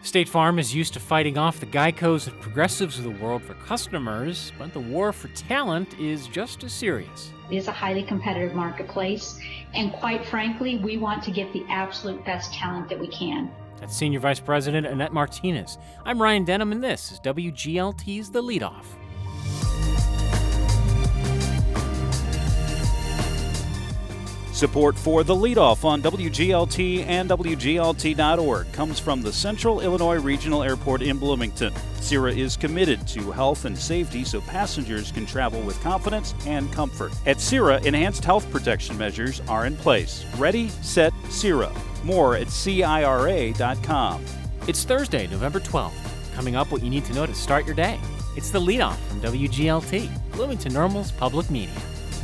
State Farm is used to fighting off the Geicos and Progressives of the world for customers, but the war for talent is just as serious. It is a highly competitive marketplace, and quite frankly, we want to get the absolute best talent that we can. That's Senior Vice President Annette Martinez. I'm Ryan Denham, and this is WGLT's The Leadoff. Support for The Leadoff on WGLT and WGLT.org comes from the Central Illinois Regional Airport in Bloomington. CIRA is committed to health and safety so passengers can travel with confidence and comfort. At CIRA, enhanced health protection measures are in place. Ready, set, CIRA. More at CIRA.com. It's Thursday, November 12th. Coming up, what you need to know to start your day. It's The Leadoff from WGLT, Bloomington Normal's public media.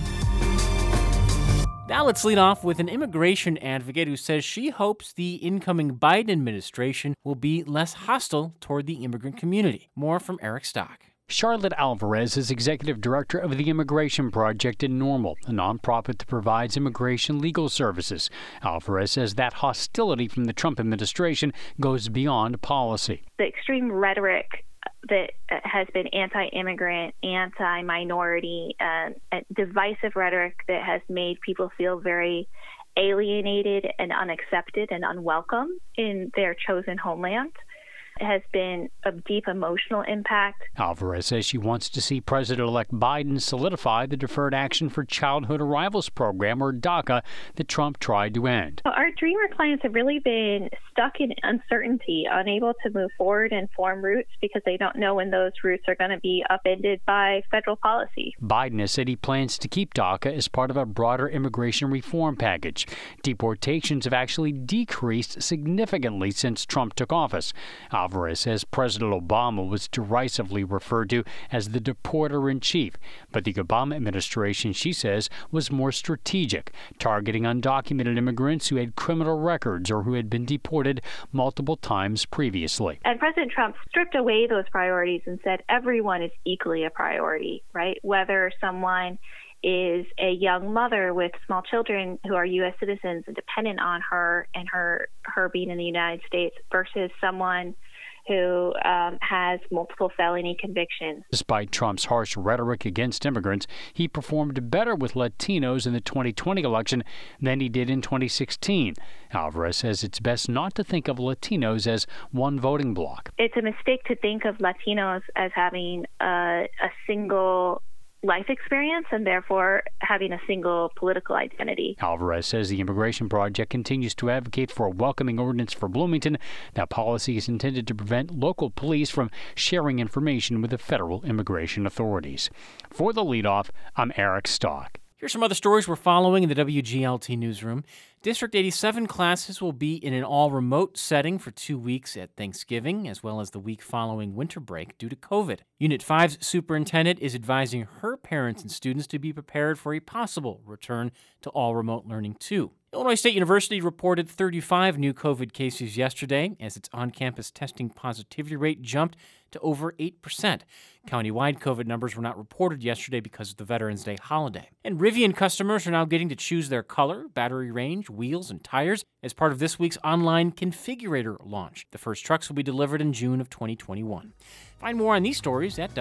Now let's lead off with an immigration advocate who says she hopes the incoming Biden administration will be less hostile toward the immigrant community. More from Eric Stock. Charlotte Alvarez is executive director of the Immigration Project in Normal, a nonprofit that provides immigration legal services. Alvarez says that hostility from the Trump administration goes beyond policy. The extreme rhetoric that has been anti-immigrant, anti-minority, divisive rhetoric that has made people feel very alienated and unaccepted and unwelcome in their chosen homeland has been of deep emotional impact. Alvarez says she wants to see President-elect Biden solidify the Deferred Action for Childhood Arrivals program, or DACA, that Trump tried to end. Our Dreamer clients have really been stuck in uncertainty, unable to move forward and form routes because they don't know when those routes are going to be upended by federal policy. Biden has said he plans to keep DACA as part of a broader immigration reform package. Deportations have actually decreased significantly since Trump took office. Alvarez says President Obama was derisively referred to as the deporter-in-chief, but the Obama administration, she says, was more strategic, targeting undocumented immigrants who had criminal records or who had been deported multiple times previously. And President Trump stripped away those priorities and said everyone is equally a priority, right? Whether someone is a young mother with small children who are U.S. citizens and dependent on her and her being in the United States versus someone who has multiple felony convictions. Despite Trump's harsh rhetoric against immigrants, he performed better with Latinos in the 2020 election than he did in 2016. Alvarez says it's best not to think of Latinos as one voting bloc. It's a mistake to think of Latinos as having a single life experience and therefore having a single political identity. Alvarez says the Immigration Project continues to advocate for a welcoming ordinance for Bloomington. That policy is intended to prevent local police from sharing information with the federal immigration authorities. For The Leadoff, I'm Eric Stock. Here's some other stories we're following in the WGLT newsroom. District 87 classes will be in an all-remote setting for 2 weeks at Thanksgiving, as well as the week following winter break due to COVID. Unit 5's superintendent is advising her parents and students to be prepared for a possible return to all-remote learning, too. Illinois State University reported 35 new COVID cases yesterday as its on-campus testing positivity rate jumped to over 8%. County-wide COVID numbers were not reported yesterday because of the Veterans Day holiday. And Rivian customers are now getting to choose their color, battery range, wheels, and tires as part of this week's online configurator launch. The first trucks will be delivered in June of 2021. Find more on these stories at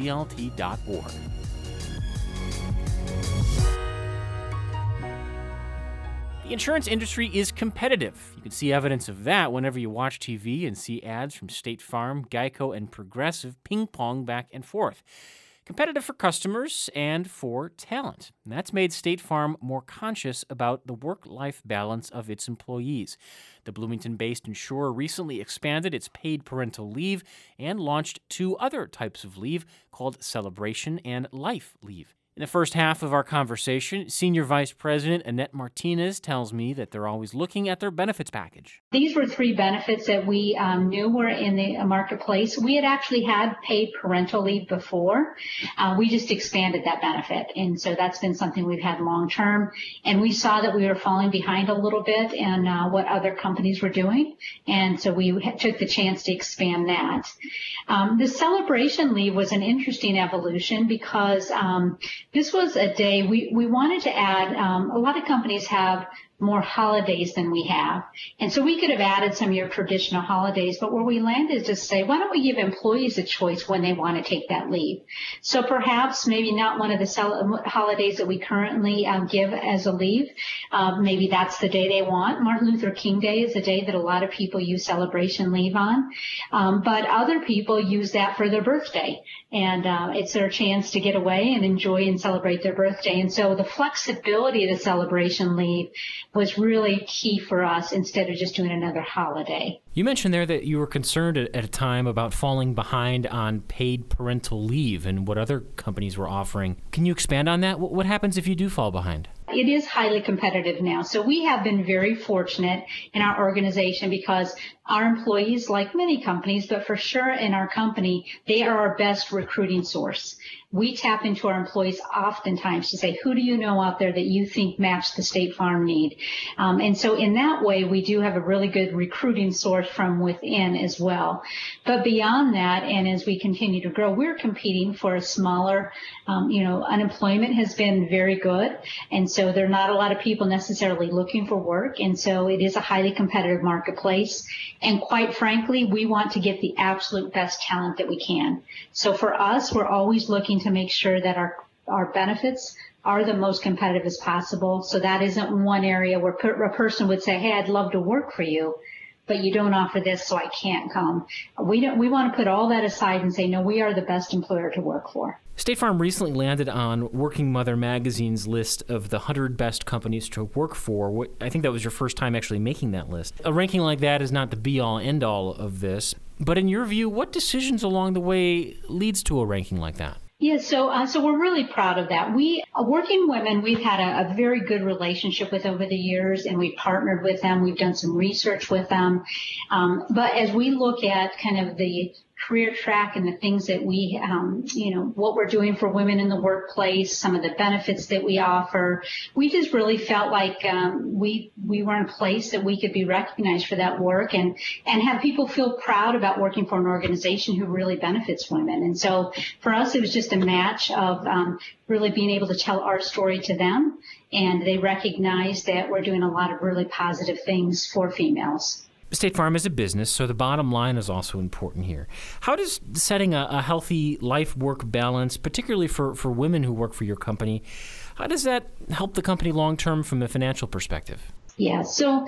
WGLT.org. The insurance industry is competitive. You can see evidence of that whenever you watch TV and see ads from State Farm, Geico, and Progressive ping-pong back and forth. Competitive for customers and for talent. And that's made State Farm more conscious about the work-life balance of its employees. The Bloomington-based insurer recently expanded its paid parental leave and launched 2 other types of leave called Celebration and Life Leave. In the first half of our conversation, Senior Vice President Annette Martinez tells me that they're always looking at their benefits package. These were 3 benefits that we knew were in the marketplace. We had actually had paid parental leave before. We just expanded that benefit. And so that's been something we've had long term. And we saw that we were falling behind a little bit in what other companies were doing. And so we took the chance to expand that. The celebration leave was an interesting evolution because this was a day we wanted to add. A lot of companies have more holidays than we have. And so we could have added some of your traditional holidays, but where we landed is to say, why don't we give employees a choice when they want to take that leave? So perhaps maybe not one of the holidays that we currently give as a leave. Maybe that's the day they want. Martin Luther King Day is a day that a lot of people use celebration leave on. But other people use that for their birthday. And it's their chance to get away and enjoy and celebrate their birthday. And so the flexibility of the celebration leave was really key for us instead of just doing another holiday. You mentioned there that you were concerned at a time about falling behind on paid parental leave and what other companies were offering. Can you expand on that? What happens if you do fall behind? It is highly competitive now. So we have been very fortunate in our organization because our employees, like many companies, but for sure in our company, they are our best recruiting source. We tap into our employees oftentimes to say, who do you know out there that you think match the State Farm need? And so in that way, we do have a really good recruiting source from within as well. But beyond that, and as we continue to grow, we're competing for a smaller, unemployment has been very good. And so there are not a lot of people necessarily looking for work. And so it is a highly competitive marketplace. And quite frankly, we want to get the absolute best talent that we can. So for us, we're always looking to make sure that our benefits are the most competitive as possible. So that isn't one area where a person would say, hey, I'd love to work for you, but you don't offer this, so I can't come. We want to put all that aside and say, no, we are the best employer to work for. State Farm recently landed on Working Mother Magazine's list of the 100 best companies to work for. I think that was your first time actually making that list. A ranking like that is not the be-all, end-all of this. But in your view, what decisions along the way leads to a ranking like that? Yeah, so we're really proud of that. Working Women, we've had a very good relationship with over the years, and we've partnered with them. We've done some research with them. But as we look at kind of the career track and the things that we, what we're doing for women in the workplace, some of the benefits that we offer, we just really felt like we were in a place that we could be recognized for that work and have people feel proud about working for an organization who really benefits women. And so for us, it was just a match of really being able to tell our story to them, and they recognize that we're doing a lot of really positive things for females. State Farm is a business, so the bottom line is also important here. How does setting a healthy life-work balance, particularly for women who work for your company, how does that help the company long-term from a financial perspective? Yeah, so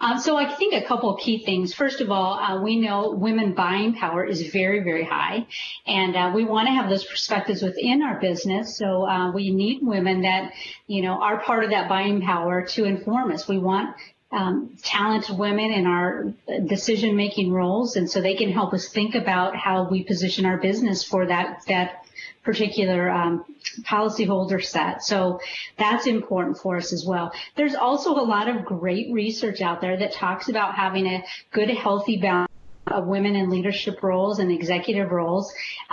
I think a couple of key things. First of all, we know women buying power is very, very high, and we want to have those perspectives within our business. So we need women that, are part of that buying power to inform us. We want talented women in our decision-making roles, and so they can help us think about how we position our business for that particular policyholder set. So that's important for us as well. There's also a lot of great research out there that talks about having a good, healthy balance of women in leadership roles and executive roles,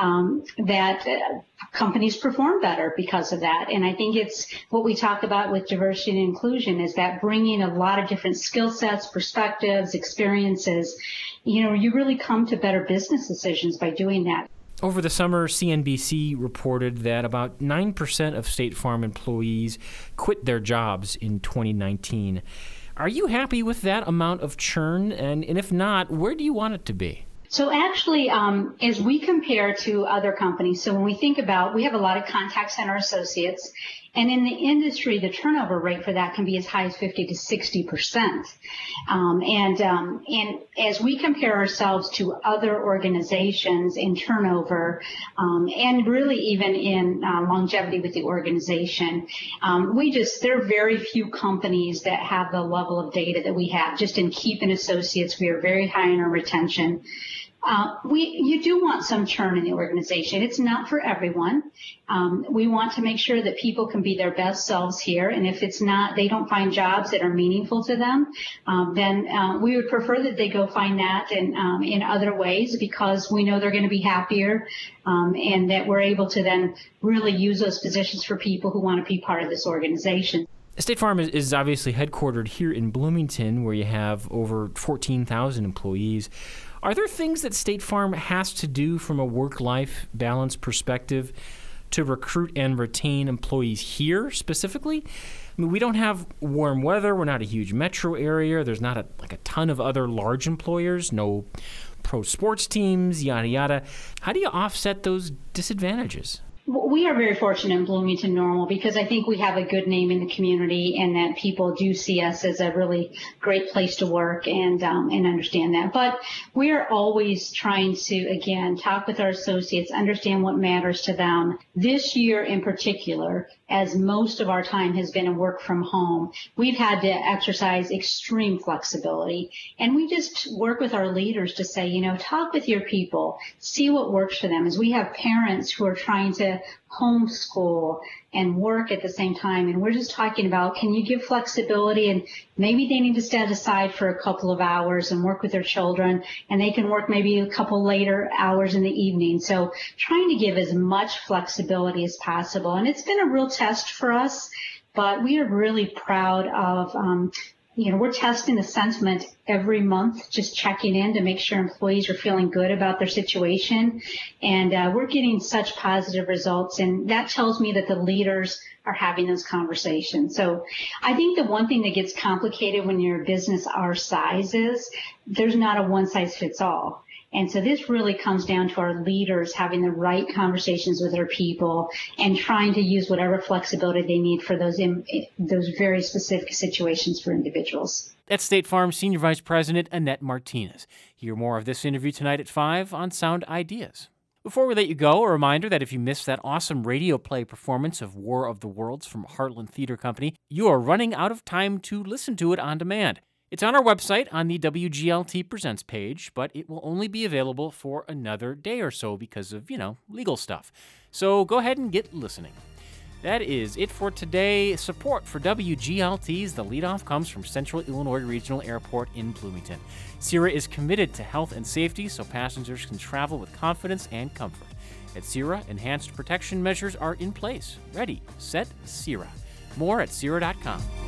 that companies perform better because of that. And I think it's what we talk about with diversity and inclusion is that bringing a lot of different skill sets, perspectives, experiences, you really come to better business decisions by doing that. Over the summer, CNBC reported that about 9% of State Farm employees quit their jobs in 2019. Are you happy with that amount of churn? And if not, where do you want it to be? So actually, as we compare to other companies, so when we think about, we have a lot of contact center associates, and in the industry, the turnover rate for that can be as high as 50 to 60%. And as we compare ourselves to other organizations in turnover, and really even in longevity with the organization, there are very few companies that have the level of data that we have. Just in keeping associates, we are very high in our retention. You do want some churn in the organization. It's not for everyone. We want to make sure that people can be their best selves here. And if it's not, they don't find jobs that are meaningful to them, then we would prefer that they go find that in other ways, because we know they're going to be happier, and that we're able to then really use those positions for people who want to be part of this organization. State Farm is obviously headquartered here in Bloomington, where you have over 14,000 employees. Are there things that State Farm has to do from a work-life balance perspective to recruit and retain employees here specifically? I I mean, we don't have warm weather. We're not a huge metro area. There's not a ton of other large employers, no pro sports teams, yada, yada. How do you offset those disadvantages? We are very fortunate in Bloomington Normal because I think we have a good name in the community and that people do see us as a really great place to work and understand that. But we are always trying to, again, talk with our associates, understand what matters to them. This year in particular, as most of our time has been in work from home, we've had to exercise extreme flexibility. And we just work with our leaders to say, talk with your people, see what works for them. As we have parents who are trying to homeschool and work at the same time, and we're just talking about, can you give flexibility, and maybe they need to stand aside for a couple of hours and work with their children, and they can work maybe a couple later hours in the evening. So trying to give as much flexibility as possible. And it's been a real test for us, but we are really proud of we're testing the sentiment every month, just checking in to make sure employees are feeling good about their situation. And we're getting such positive results. And that tells me that the leaders are having those conversations. So I think the one thing that gets complicated when you're a business our size is there's not a one size fits all. And so this really comes down to our leaders having the right conversations with their people and trying to use whatever flexibility they need for those very specific situations for individuals. That's State Farm Senior Vice President Annette Martinez. Hear more of this interview tonight at 5 on Sound Ideas. Before we let you go, a reminder that if you missed that awesome radio play performance of War of the Worlds from Heartland Theater Company, you are running out of time to listen to it on demand. It's on our website on the WGLT Presents page, but it will only be available for another day or so because of, legal stuff. So go ahead and get listening. That is it for today. Support for WGLT's The Leadoff comes from Central Illinois Regional Airport in Bloomington. CIRA is committed to health and safety so passengers can travel with confidence and comfort. At CIRA, enhanced protection measures are in place. Ready, set, CIRA. More at CIRA.com.